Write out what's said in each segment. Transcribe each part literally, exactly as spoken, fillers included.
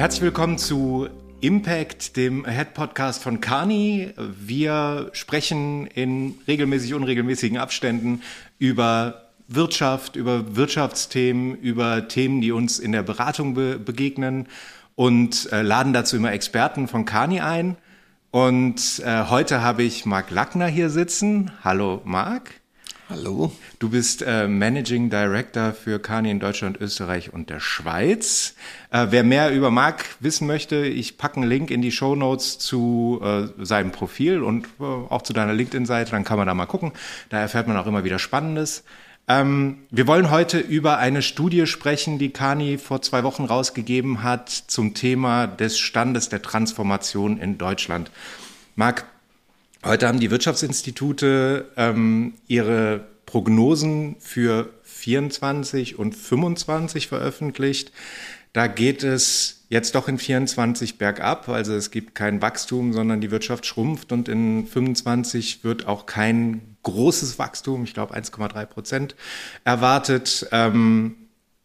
Herzlich willkommen zu Impact, dem Ahead-Podcast von Kearney. Wir sprechen in regelmäßig unregelmäßigen Abständen über Wirtschaft, über Wirtschaftsthemen, über Themen, die uns in der Beratung be- begegnen und äh, laden dazu immer Experten von Kearney ein. Und äh, heute habe ich Marc Lackner hier sitzen. Hallo Marc. Hallo. Du bist äh, Managing Director für Kearney in Deutschland, Österreich und der Schweiz. Äh, wer mehr über Marc wissen möchte, ich packe einen Link in die Shownotes zu äh, seinem Profil und äh, auch zu deiner LinkedIn-Seite, dann kann man da mal gucken. Da erfährt man auch immer wieder Spannendes. Ähm, wir wollen heute über eine Studie sprechen, die Kearney vor zwei Wochen rausgegeben hat zum Thema des Standes der Transformation in Deutschland. Marc, heute haben die Wirtschaftsinstitute ähm, ihre Prognosen für vierundzwanzig und fünfundzwanzig veröffentlicht. Da geht es jetzt doch in vierundzwanzig bergab, also es gibt kein Wachstum, sondern die Wirtschaft schrumpft und in fünfundzwanzig wird auch kein großes Wachstum, ich glaube eins Komma drei Prozent, erwartet. Ähm,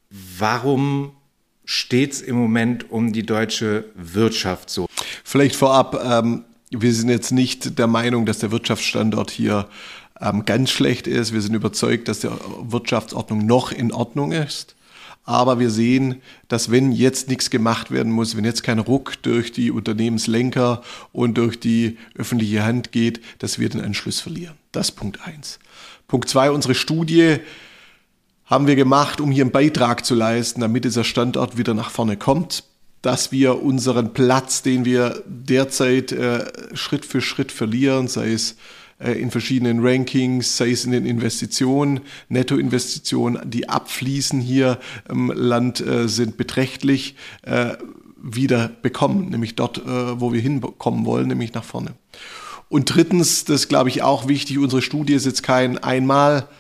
warum steht es im Moment um die deutsche Wirtschaft so? Vielleicht vorab, ähm, wir sind jetzt nicht der Meinung, dass der Wirtschaftsstandort hier ähm, ganz schlecht ist. Wir sind überzeugt, dass die Wirtschaftsordnung noch in Ordnung ist. Aber wir sehen, dass wenn jetzt nichts gemacht werden muss, wenn jetzt kein Ruck durch die Unternehmenslenker und durch die öffentliche Hand geht, dass wir den Anschluss verlieren. Das ist Punkt eins. Punkt zwei, unsere Studie haben wir gemacht, um hier einen Beitrag zu leisten, damit dieser Standort wieder nach vorne kommt, dass wir unseren Platz, den wir derzeit äh, Schritt für Schritt verlieren, sei es äh, in verschiedenen Rankings, sei es in den Investitionen, Nettoinvestitionen, die abfließen hier im Land, äh, sind beträchtlich äh, wieder bekommen, nämlich dort, äh, wo wir hinkommen wollen, nämlich nach vorne. Und drittens, das glaube ich auch wichtig, unsere Studie ist jetzt kein einmal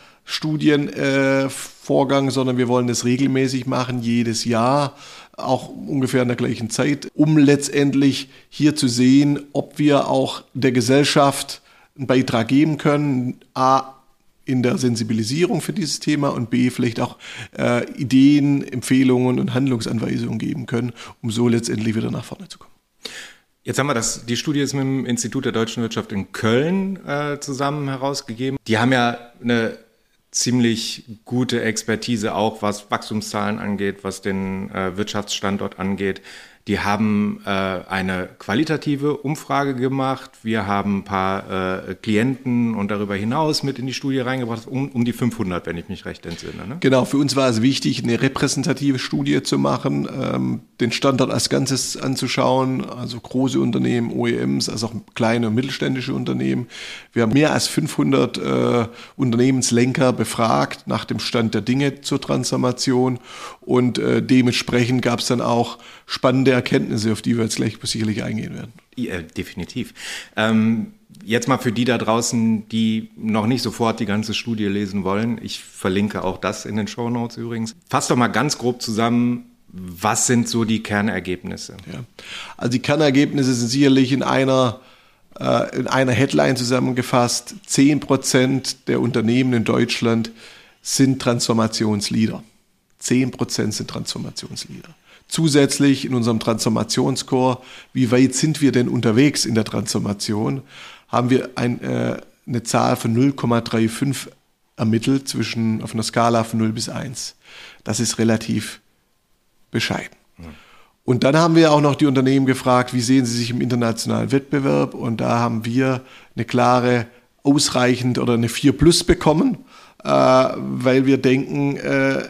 Studienvorgang, äh, sondern wir wollen das regelmäßig machen, jedes Jahr, auch ungefähr in der gleichen Zeit, um letztendlich hier zu sehen, ob wir auch der Gesellschaft einen Beitrag geben können, a, in der Sensibilisierung für dieses Thema und b, vielleicht auch äh, Ideen, Empfehlungen und Handlungsanweisungen geben können, um so letztendlich wieder nach vorne zu kommen. Jetzt haben wir das, die Studie ist mit dem Institut der deutschen Wirtschaft in Köln äh, zusammen herausgegeben. Die haben ja eine ziemlich gute Expertise auch, was Wachstumszahlen angeht, was den äh, Wirtschaftsstandort angeht. Die haben äh, eine qualitative Umfrage gemacht. Wir haben ein paar äh, Klienten und darüber hinaus mit in die Studie reingebracht, um, um die fünfhundert, wenn ich mich recht entsinne. Ne? Genau, für uns war es wichtig, eine repräsentative Studie zu machen, ähm, den Standort als Ganzes anzuschauen, also große Unternehmen, O E Ms, also auch kleine und mittelständische Unternehmen. Wir haben mehr als fünfhundert äh, Unternehmenslenker befragt nach dem Stand der Dinge zur Transformation und äh, dementsprechend gab es dann auch spannende Erkenntnisse, auf die wir jetzt gleich sicherlich eingehen werden. Ja, definitiv. Ähm, jetzt mal für die da draußen, die noch nicht sofort die ganze Studie lesen wollen. Ich verlinke auch das in den Shownotes übrigens. Fass doch mal ganz grob zusammen, was sind so die Kernergebnisse? Ja. Also die Kernergebnisse sind sicherlich in einer, äh, in einer Headline zusammengefasst. zehn Prozent der Unternehmen in Deutschland sind Transformationsleader. zehn Prozent sind Transformationsleader. Zusätzlich in unserem Transformationscore, wie weit sind wir denn unterwegs in der Transformation, haben wir ein, äh, eine Zahl von null Komma fünfunddreißig ermittelt zwischen, auf einer Skala von null bis eins. Das ist relativ bescheiden. Mhm. Und dann haben wir auch noch die Unternehmen gefragt, wie sehen sie sich im internationalen Wettbewerb? Und da haben wir eine klare, ausreichend oder eine vier plus bekommen, äh, weil wir denken, äh,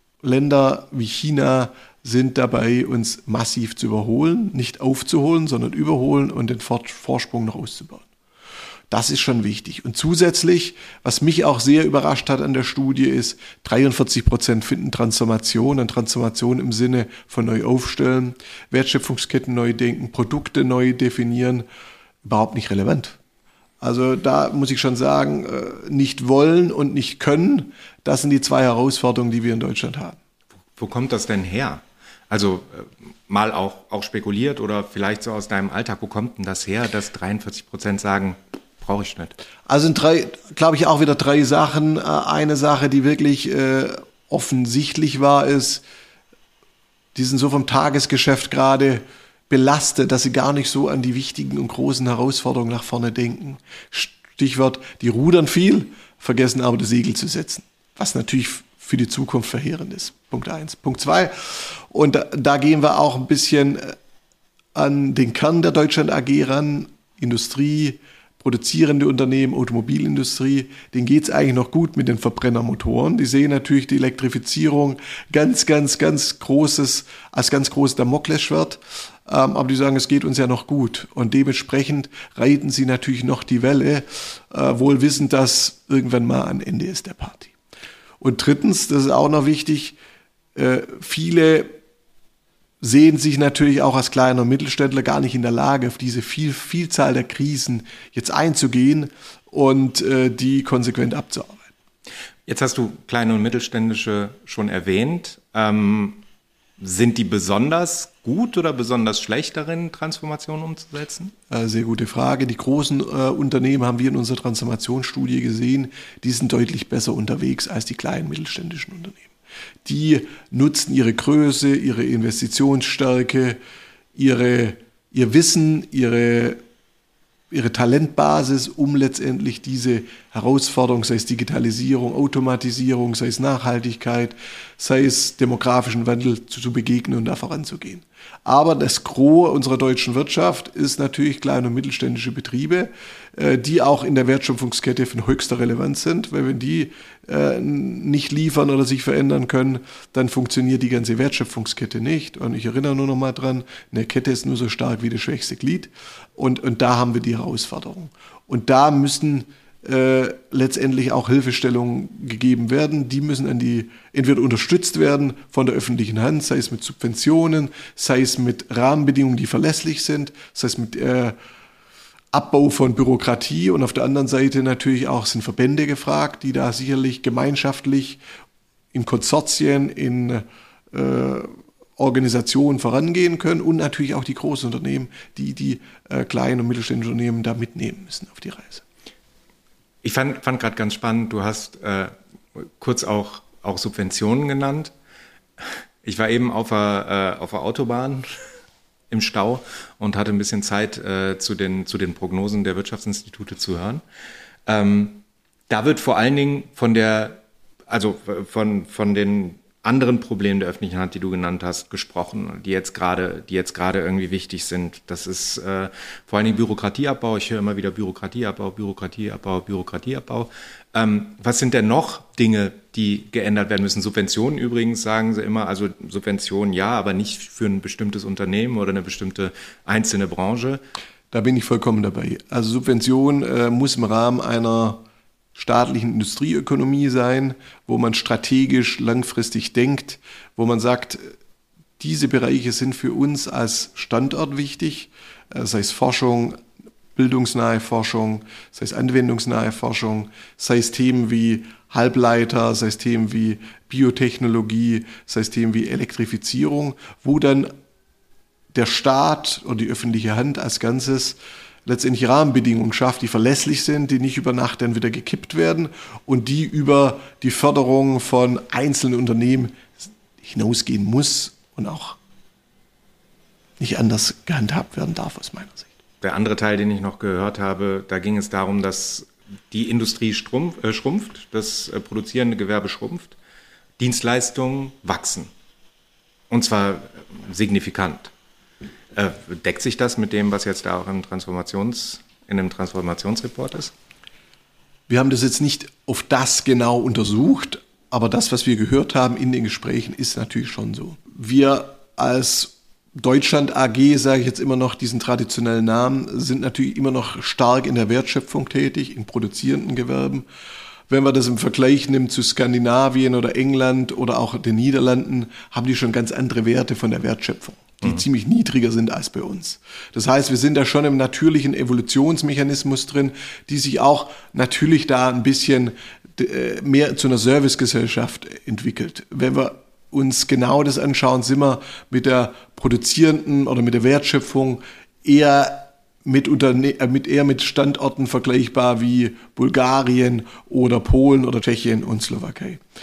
Länder wie China sind dabei, uns massiv zu überholen, nicht aufzuholen, sondern überholen und den Vorsprung noch auszubauen. Das ist schon wichtig. Und zusätzlich, was mich auch sehr überrascht hat an der Studie, ist, dreiundvierzig Prozent finden Transformation, und Transformation im Sinne von neu aufstellen, Wertschöpfungsketten neu denken, Produkte neu definieren, überhaupt nicht relevant. Also da muss ich schon sagen, nicht wollen und nicht können, das sind die zwei Herausforderungen, die wir in Deutschland haben. Wo kommt das denn her? Also äh, mal auch, auch spekuliert oder vielleicht so aus deinem Alltag, wo kommt denn das her, dass dreiundvierzig Prozent sagen, brauche ich nicht? Also sind drei, glaube ich, auch wieder drei Sachen. Eine Sache, die wirklich äh, offensichtlich war, ist, die sind so vom Tagesgeschäft gerade belastet, dass sie gar nicht so an die wichtigen und großen Herausforderungen nach vorne denken. Stichwort, die rudern viel, vergessen aber das Segel zu setzen, was natürlich für die Zukunft verheerend ist. Punkt eins. Punkt zwei, und da, da gehen wir auch ein bisschen an den Kern der Deutschland A G ran, Industrie, produzierende Unternehmen, Automobilindustrie, denen geht es eigentlich noch gut mit den Verbrennermotoren. Die sehen natürlich die Elektrifizierung ganz, ganz, ganz großes, als ganz großes Damoklesschwert. Ähm, aber die sagen, es geht uns ja noch gut. Und dementsprechend reiten sie natürlich noch die Welle, äh, wohl wissend, dass irgendwann mal ein Ende ist der Party. Und drittens, das ist auch noch wichtig, äh, viele sehen sich natürlich auch als kleiner Mittelständler gar nicht in der Lage, auf diese viel, Vielzahl der Krisen jetzt einzugehen und äh, die konsequent abzuarbeiten. Jetzt hast du kleine und mittelständische schon erwähnt. Ähm, sind die besonders gut oder besonders schlecht darin, Transformationen umzusetzen? Äh, sehr gute Frage. Die großen äh, Unternehmen haben wir in unserer Transformationsstudie gesehen, die sind deutlich besser unterwegs als die kleinen mittelständischen Unternehmen. Die nutzen ihre Größe, ihre Investitionsstärke, ihre, ihr Wissen, ihre, ihre Talentbasis, um letztendlich diese Herausforderung, sei es Digitalisierung, Automatisierung, sei es Nachhaltigkeit, sei es demografischen Wandel zu, zu begegnen und da voranzugehen. Aber das Gros unserer deutschen Wirtschaft ist natürlich kleine und mittelständische Betriebe, die auch in der Wertschöpfungskette von höchster Relevanz sind, weil wenn die nicht liefern oder sich verändern können, dann funktioniert die ganze Wertschöpfungskette nicht. Und ich erinnere nur noch mal dran, eine Kette ist nur so stark wie das schwächste Glied. Und, und da haben wir die Herausforderung. Und da müssen äh, letztendlich auch Hilfestellungen gegeben werden. Die müssen an die entweder unterstützt werden von der öffentlichen Hand, sei es mit Subventionen, sei es mit Rahmenbedingungen, die verlässlich sind, sei es mit äh, Abbau von Bürokratie, und auf der anderen Seite natürlich auch sind Verbände gefragt, die da sicherlich gemeinschaftlich in Konsortien, in äh, Organisationen vorangehen können, und natürlich auch die großen Unternehmen, die die äh, kleinen und mittelständischen Unternehmen da mitnehmen müssen auf die Reise. Ich fand, fand gerade ganz spannend, du hast äh, kurz auch, auch Subventionen genannt. Ich war eben auf der, äh, auf der Autobahn im Stau und hatte ein bisschen Zeit, äh, zu den, zu den Prognosen der Wirtschaftsinstitute zu hören. Ähm, da wird vor allen Dingen von der, also von, von den anderen Problemen der öffentlichen Hand, die du genannt hast, gesprochen, die jetzt gerade, die jetzt gerade irgendwie wichtig sind. Das ist äh, vor allen Dingen Bürokratieabbau. Ich höre immer wieder Bürokratieabbau, Bürokratieabbau, Bürokratieabbau. Ähm, was sind denn noch Dinge, die geändert werden müssen? Subventionen übrigens, sagen sie immer, also Subventionen ja, aber nicht für ein bestimmtes Unternehmen oder eine bestimmte einzelne Branche. Da bin ich vollkommen dabei. Also Subvention äh, muss im Rahmen einer staatlichen Industrieökonomie sein, wo man strategisch langfristig denkt, wo man sagt, diese Bereiche sind für uns als Standort wichtig, sei es Forschung, bildungsnahe Forschung, sei es anwendungsnahe Forschung, sei es Themen wie Halbleiter, sei es Themen wie Biotechnologie, sei es Themen wie Elektrifizierung, wo dann der Staat oder die öffentliche Hand als Ganzes letztendlich Rahmenbedingungen schafft, die verlässlich sind, die nicht über Nacht dann wieder gekippt werden und die über die Förderung von einzelnen Unternehmen hinausgehen muss und auch nicht anders gehandhabt werden darf aus meiner Sicht. Der andere Teil, den ich noch gehört habe, da ging es darum, dass die Industrie schrumpf, äh, schrumpft, das äh, produzierende Gewerbe schrumpft, Dienstleistungen wachsen. Und zwar signifikant. Äh, deckt sich das mit dem, was jetzt da auch im Transformations, in dem Transformationsreport ist? Wir haben das jetzt nicht auf das genau untersucht, aber das, was wir gehört haben in den Gesprächen, ist natürlich schon so. Wir als Deutschland A G, sage ich jetzt immer noch diesen traditionellen Namen, sind natürlich immer noch stark in der Wertschöpfung tätig, in produzierenden Gewerben. Wenn man das im Vergleich nimmt zu Skandinavien oder England oder auch den Niederlanden, haben die schon ganz andere Werte von der Wertschöpfung, die mhm. ziemlich niedriger sind als bei uns. Das heißt, wir sind da schon im natürlichen Evolutionsmechanismus drin, die sich auch natürlich da ein bisschen mehr zu einer Servicegesellschaft entwickelt. Wenn wir uns genau das anschauen, sind wir mit der produzierenden oder mit der Wertschöpfung eher mit, Unterne- äh, mit, eher mit Standorten vergleichbar wie Bulgarien oder Polen oder Tschechien und Slowakei.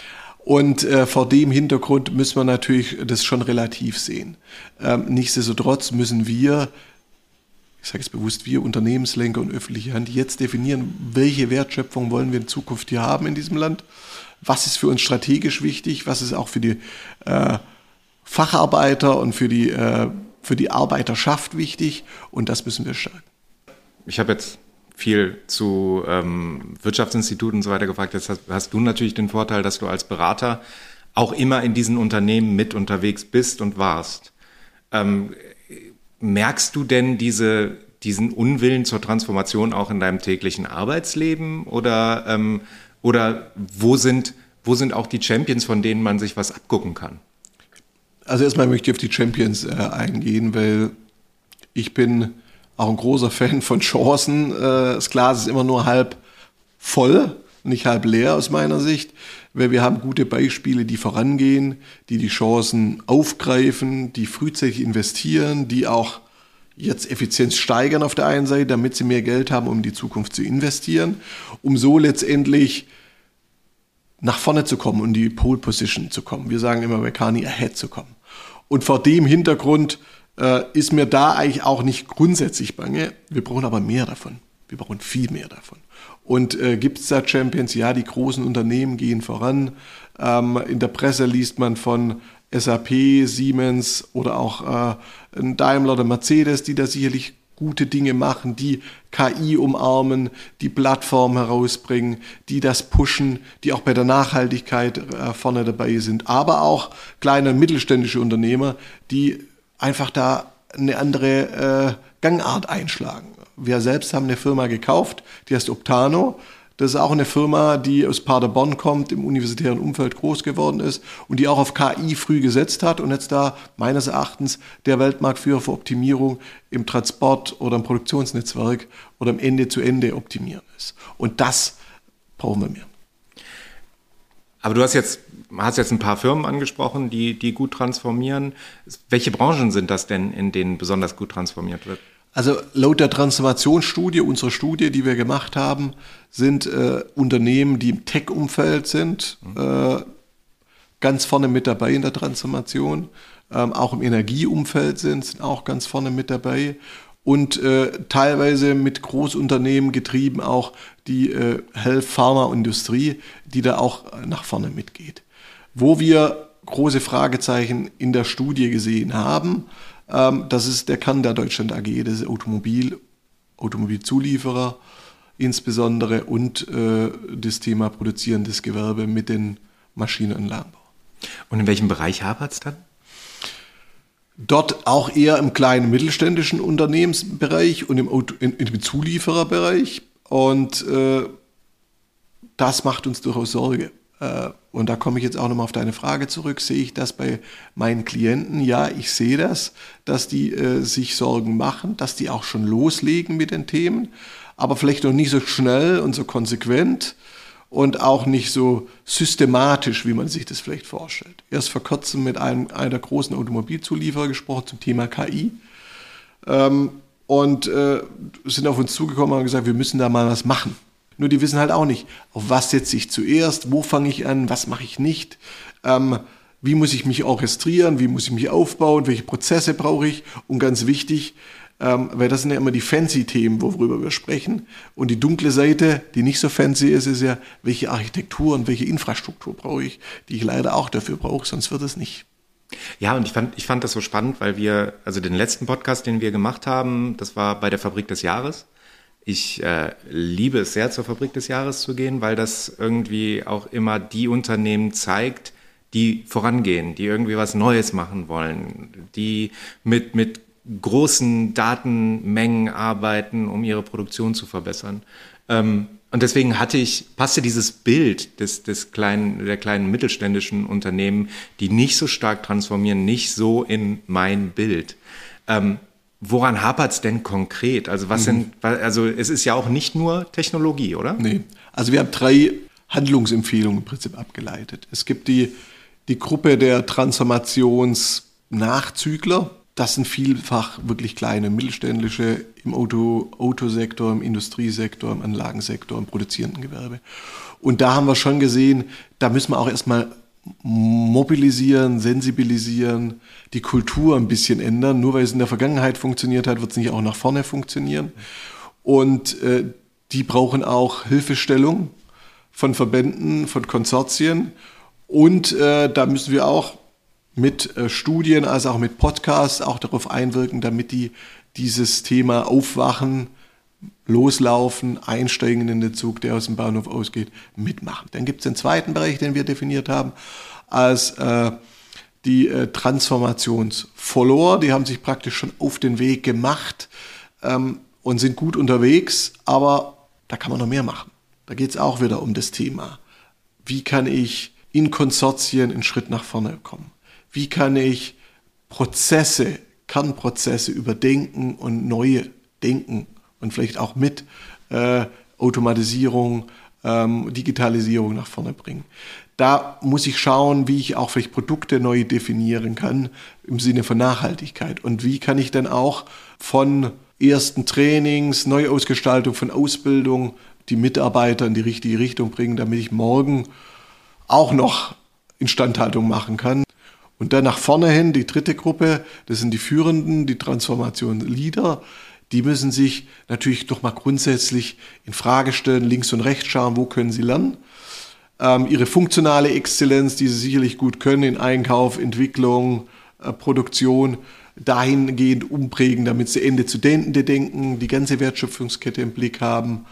Und äh, vor dem Hintergrund müssen wir natürlich das schon relativ sehen. Ähm, nichtsdestotrotz müssen wir, ich sage jetzt bewusst wir, Unternehmenslenker und öffentliche Hand, jetzt definieren, welche Wertschöpfung wollen wir in Zukunft hier haben in diesem Land. Was ist für uns strategisch wichtig? Was ist auch für die äh, Facharbeiter und für die, äh, für die Arbeiterschaft wichtig? Und das müssen wir stärken. Ich habe jetzt viel zu ähm, Wirtschaftsinstituten und so weiter gefragt. Jetzt hast, hast du natürlich den Vorteil, dass du als Berater auch immer in diesen Unternehmen mit unterwegs bist und warst. Ähm, merkst du denn diese, diesen Unwillen zur Transformation auch in deinem täglichen Arbeitsleben? Oder, ähm, oder wo sind, wo sind auch die Champions, von denen man sich was abgucken kann? Also erstmal möchte ich auf die Champions äh, eingehen, weil ich bin auch ein großer Fan von Chancen. Das Glas ist immer nur halb voll, nicht halb leer aus meiner Sicht, weil wir haben gute Beispiele, die vorangehen, die die Chancen aufgreifen, die frühzeitig investieren, die auch jetzt Effizienz steigern auf der einen Seite, damit sie mehr Geld haben, um in die Zukunft zu investieren, um so letztendlich nach vorne zu kommen und in die Pole Position zu kommen. Wir sagen immer bei Kearney ahead zu kommen. Und vor dem Hintergrund ist mir da eigentlich auch nicht grundsätzlich bange. Wir brauchen aber mehr davon. Wir brauchen viel mehr davon. Und äh, gibt es da Champions? Ja, die großen Unternehmen gehen voran. Ähm, in der Presse liest man von S A P, Siemens oder auch äh, Daimler oder Mercedes, die da sicherlich gute Dinge machen, die K I umarmen, die Plattformen herausbringen, die das pushen, die auch bei der Nachhaltigkeit äh, vorne dabei sind. Aber auch kleine und mittelständische Unternehmer, die einfach da eine andere äh, Gangart einschlagen. Wir selbst haben eine Firma gekauft, die heißt Optano. Das ist auch eine Firma, die aus Paderborn kommt, im universitären Umfeld groß geworden ist und die auch auf K I früh gesetzt hat und jetzt da meines Erachtens der Weltmarktführer für Optimierung im Transport oder im Produktionsnetzwerk oder im Ende-zu-Ende optimieren ist. Und das brauchen wir mehr. Aber du hast jetzt, hast jetzt ein paar Firmen angesprochen, die, die gut transformieren. Welche Branchen sind das denn, in denen besonders gut transformiert wird? Also laut der Transformationsstudie, unserer Studie, die wir gemacht haben, sind äh, Unternehmen, die im Tech-Umfeld sind, äh, ganz vorne mit dabei in der Transformation. Ähm, auch im Energieumfeld sind, sind auch ganz vorne mit dabei. Und äh, teilweise mit Großunternehmen getrieben auch die äh, Health-Pharma-Industrie, die da auch nach vorne mitgeht. Wo wir große Fragezeichen in der Studie gesehen haben, ähm, das ist der Kern der Deutschland A G, das ist Automobil, Automobilzulieferer insbesondere und äh, das Thema produzierendes Gewerbe mit den Maschinenanlagenbau. Und in welchem Bereich hapert es dann? Dort auch eher im kleinen mittelständischen Unternehmensbereich und im, Auto, in, im Zuliefererbereich. Und äh, das macht uns durchaus Sorge. Äh, und da komme ich jetzt auch nochmal auf deine Frage zurück. Sehe ich das bei meinen Klienten? Ja, ich sehe das, dass die äh, sich Sorgen machen, dass die auch schon loslegen mit den Themen, aber vielleicht noch nicht so schnell und so konsequent. Und auch nicht so systematisch, wie man sich das vielleicht vorstellt. Erst vor kurzem mit einem einer großen Automobilzulieferer gesprochen zum Thema K I. Ähm, und äh, sind auf uns zugekommen und haben gesagt, wir müssen da mal was machen. Nur die wissen halt auch nicht, auf was setze ich zuerst, wo fange ich an, was mache ich nicht, ähm, wie muss ich mich orchestrieren, wie muss ich mich aufbauen, welche Prozesse brauche ich. Und ganz wichtig, Ähm, weil das sind ja immer die fancy Themen, worüber wir sprechen. Und die dunkle Seite, die nicht so fancy ist, ist ja, welche Architektur und welche Infrastruktur brauche ich, die ich leider auch dafür brauche, sonst wird es nicht. Ja, und ich fand, ich fand das so spannend, weil wir, also den letzten Podcast, den wir gemacht haben, das war bei der Fabrik des Jahres. Ich äh, liebe es sehr, zur Fabrik des Jahres zu gehen, weil das irgendwie auch immer die Unternehmen zeigt, die vorangehen, die irgendwie was Neues machen wollen, die mit, mit großen Datenmengen arbeiten, um ihre Produktion zu verbessern. Ähm, und deswegen hatte ich, passte dieses Bild des, des kleinen, der kleinen mittelständischen Unternehmen, die nicht so stark transformieren, nicht so in mein Bild. Ähm, woran hapert es denn konkret? Also was mhm. sind, also es ist ja auch nicht nur Technologie, oder? Nee. Also wir haben drei Handlungsempfehlungen im Prinzip abgeleitet. Es gibt die, die Gruppe der Transformationsnachzügler. Das sind vielfach wirklich kleine mittelständische im Auto, Autosektor, im Industriesektor, im Anlagensektor, im produzierenden Gewerbe. Und da haben wir schon gesehen, da müssen wir auch erstmal mobilisieren, sensibilisieren, die Kultur ein bisschen ändern. Nur weil es in der Vergangenheit funktioniert hat, wird es nicht auch nach vorne funktionieren. Und äh, die brauchen auch Hilfestellung von Verbänden, von Konsortien. Und äh, da müssen wir auch mit äh, Studien, also auch mit Podcasts auch darauf einwirken, damit die dieses Thema aufwachen, loslaufen, einsteigen in den Zug, der aus dem Bahnhof ausgeht, mitmachen. Dann gibt es den zweiten Bereich, den wir definiert haben, als äh, die äh, Transformationsfollower. Die haben sich praktisch schon auf den Weg gemacht ähm, und sind gut unterwegs, aber da kann man noch mehr machen. Da geht es auch wieder um das Thema. Wie kann ich in Konsortien einen Schritt nach vorne kommen? Wie kann ich Prozesse, Kernprozesse überdenken und neue denken und vielleicht auch mit äh, Automatisierung, ähm, Digitalisierung nach vorne bringen. Da muss ich schauen, wie ich auch vielleicht Produkte neu definieren kann im Sinne von Nachhaltigkeit. Und wie kann ich dann auch von ersten Trainings, Neuausgestaltung von Ausbildung die Mitarbeiter in die richtige Richtung bringen, damit ich morgen auch noch Instandhaltung machen kann. Und dann nach vorne hin, die dritte Gruppe, das sind die Führenden, die Transformation-Leader. Die müssen sich natürlich doch mal grundsätzlich in Frage stellen, links und rechts schauen, wo können sie lernen. Ähm, ihre funktionale Exzellenz, die sie sicherlich gut können, in Einkauf, Entwicklung, äh, Produktion, dahingehend umprägen, damit sie Ende zu Ende denken, die ganze Wertschöpfungskette im Blick haben.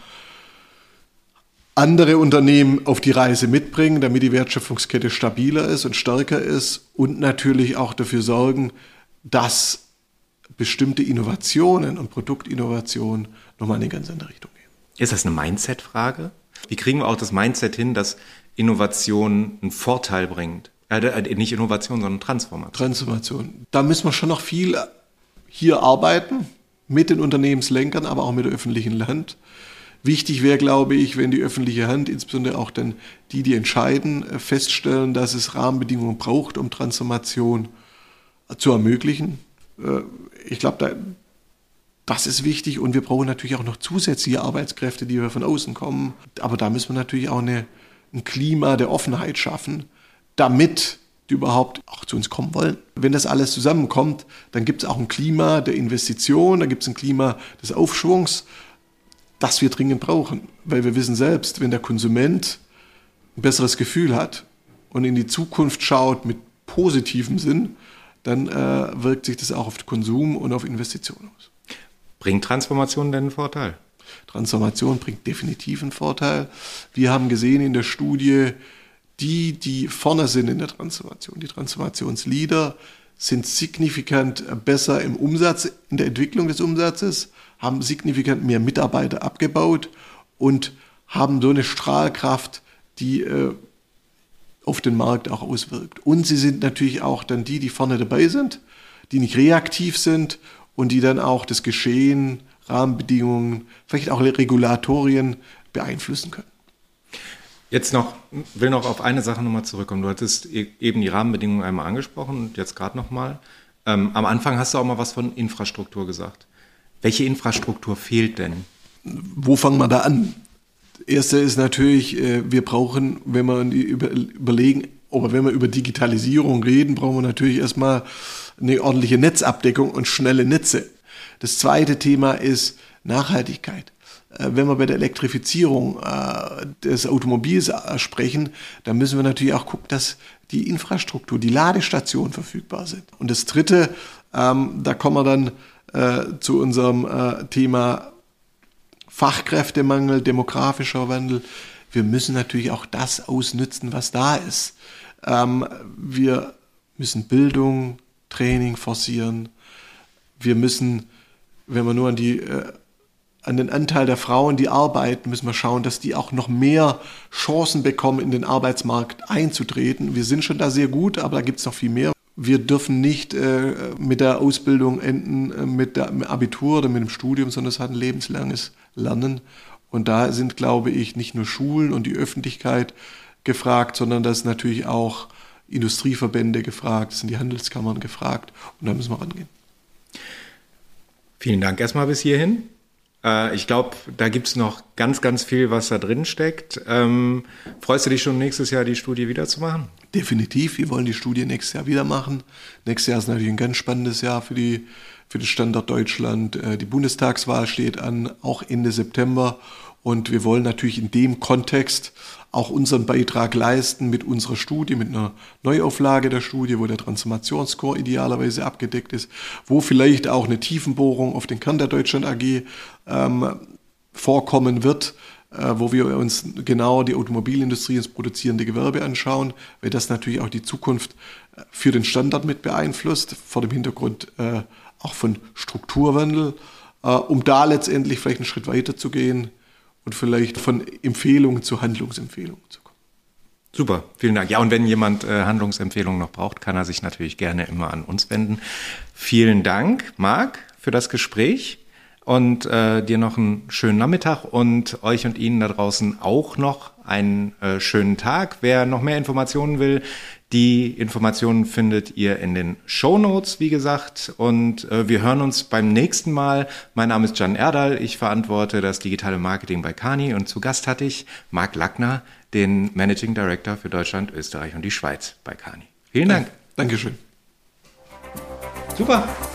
Andere Unternehmen auf die Reise mitbringen, damit die Wertschöpfungskette stabiler ist und stärker ist und natürlich auch dafür sorgen, dass bestimmte Innovationen und Produktinnovationen nochmal in eine ganz andere Richtung gehen. Ist das eine Mindset-Frage? Wie kriegen wir auch das Mindset hin, dass Innovation einen Vorteil bringt? Äh, nicht Innovation, sondern Transformation. Transformation. Da müssen wir schon noch viel hier arbeiten, mit den Unternehmenslenkern, aber auch mit der öffentlichen Hand. Wichtig wäre, glaube ich, wenn die öffentliche Hand, insbesondere auch dann die, die entscheiden, feststellen, dass es Rahmenbedingungen braucht, um Transformation zu ermöglichen. Ich glaube, da, das ist wichtig und wir brauchen natürlich auch noch zusätzliche Arbeitskräfte, die wir von außen kommen. Aber da müssen wir natürlich auch eine, ein Klima der Offenheit schaffen, damit die überhaupt auch zu uns kommen wollen. Wenn das alles zusammenkommt, dann gibt es auch ein Klima der Investition, da gibt es ein Klima des Aufschwungs, das wir dringend brauchen. Weil wir wissen selbst, wenn der Konsument ein besseres Gefühl hat und in die Zukunft schaut mit positivem Sinn, dann äh, wirkt sich das auch auf Konsum und auf Investitionen aus. Bringt Transformation denn einen Vorteil? Transformation bringt definitiv einen Vorteil. Wir haben gesehen in der Studie, die, die vorne sind in der Transformation, die Transformationsleader, sind signifikant besser im Umsatz, in der Entwicklung des Umsatzes, haben signifikant mehr Mitarbeiter abgebaut und haben so eine Strahlkraft, die äh, auf den Markt auch auswirkt. Und sie sind natürlich auch dann die, die vorne dabei sind, die nicht reaktiv sind und die dann auch das Geschehen, Rahmenbedingungen, vielleicht auch Regulatorien beeinflussen können. Jetzt noch, will noch auf eine Sache nochmal zurückkommen. Du hattest eben die Rahmenbedingungen einmal angesprochen und jetzt gerade nochmal. Ähm, am Anfang hast du auch mal was von Infrastruktur gesagt. Welche Infrastruktur fehlt denn? Wo fangen wir da an? Erste ist natürlich, wir brauchen, wenn wir überlegen, oder wenn wir über Digitalisierung reden, brauchen wir natürlich erstmal eine ordentliche Netzabdeckung und schnelle Netze. Das zweite Thema ist Nachhaltigkeit. Wenn wir bei der Elektrifizierung des Automobils sprechen, dann müssen wir natürlich auch gucken, dass die Infrastruktur, die Ladestationen verfügbar sind. Und das dritte, da kommen wir dann zu unserem Thema Fachkräftemangel, demografischer Wandel. Wir müssen natürlich auch das ausnützen, was da ist. Ähm, wir müssen Bildung, Training forcieren. Wir müssen, wenn wir nur an, die, äh, an den Anteil der Frauen, die arbeiten, müssen wir schauen, dass die auch noch mehr Chancen bekommen, in den Arbeitsmarkt einzutreten. Wir sind schon da sehr gut, aber da gibt es noch viel mehr. Wir dürfen nicht äh, mit der Ausbildung enden, äh, mit dem Abitur oder mit dem Studium, sondern es hat ein lebenslanges Lernen. Und da sind, glaube ich, nicht nur Schulen und die Öffentlichkeit gefragt, sondern da ist natürlich auch Industrieverbände gefragt, es sind die Handelskammern gefragt und da müssen wir rangehen. Vielen Dank erstmal bis hierhin. Äh, ich glaube, da gibt's noch ganz, ganz viel, was da drin steckt. Ähm, freust du dich schon nächstes Jahr, die Studie wieder zu machen? Definitiv, wir wollen die Studie nächstes Jahr wieder machen. Nächstes Jahr ist natürlich ein ganz spannendes Jahr für, die, für den Standort Deutschland. Äh, die Bundestagswahl steht an, auch Ende September. Und wir wollen natürlich in dem Kontext auch unseren Beitrag leisten mit unserer Studie, mit einer Neuauflage der Studie, wo der Transformationsscore idealerweise abgedeckt ist, wo vielleicht auch eine Tiefenbohrung auf den Kern der Deutschland A G ähm, vorkommen wird, äh, wo wir uns genau die Automobilindustrie, ins produzierende Gewerbe anschauen, weil das natürlich auch die Zukunft für den Standort mit beeinflusst, vor dem Hintergrund äh, auch von Strukturwandel, äh, um da letztendlich vielleicht einen Schritt weiter zu gehen und vielleicht von Empfehlungen zu Handlungsempfehlungen zu kommen. Super, vielen Dank. Ja, und wenn jemand äh, Handlungsempfehlungen noch braucht, kann er sich natürlich gerne immer an uns wenden. Vielen Dank, Marc, für das Gespräch und äh, dir noch einen schönen Nachmittag und euch und Ihnen da draußen auch noch einen äh, schönen Tag. Wer noch mehr Informationen will, die Informationen findet ihr in den Shownotes, wie gesagt. Und äh, wir hören uns beim nächsten Mal. Mein Name ist Can Erdal. Ich verantworte das digitale Marketing bei Kani. Und zu Gast hatte ich Marc Lackner, den Managing Director für Deutschland, Österreich und die Schweiz bei Kani. Vielen Dank. Dankeschön. Super.